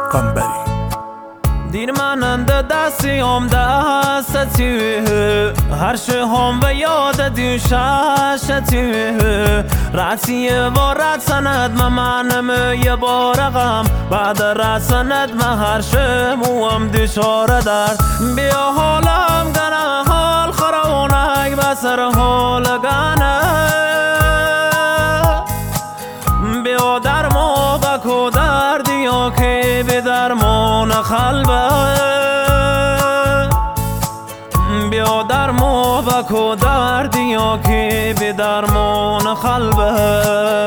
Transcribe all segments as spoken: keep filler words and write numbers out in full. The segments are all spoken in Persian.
قنبری دیر منند دستیم دست تو هرشه هم و یاد دو شش تو رسی و رد سند ممنم یه بارقم بعد رد سند من هرشه موام دو شاره در بیا حالم گنه حال خرونک بسر حال گنه بیا در ما بکو دردیا که به درمان قلبه بیا در ما بکو دردیا که به درمان قلبه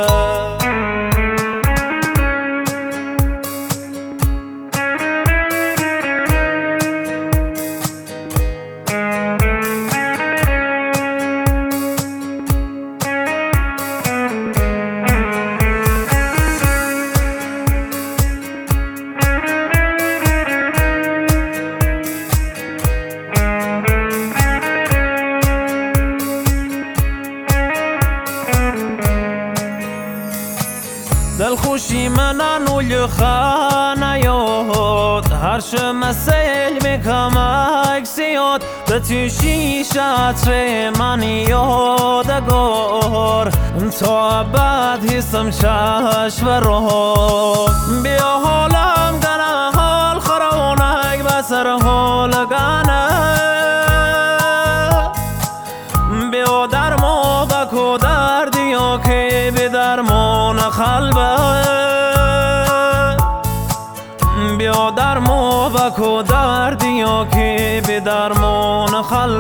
دل خوشی من انوی خانه یاد هرش مسیل میکم اکسیاد به تو شیشت من یادگار تا بعد حسم چشم را بیا حالم گنه حال خرونک بسر حال گنه بیا در ما بکو دردیا که به درمان قلبه بیا در ما بکو دردیا که به درمان قلبه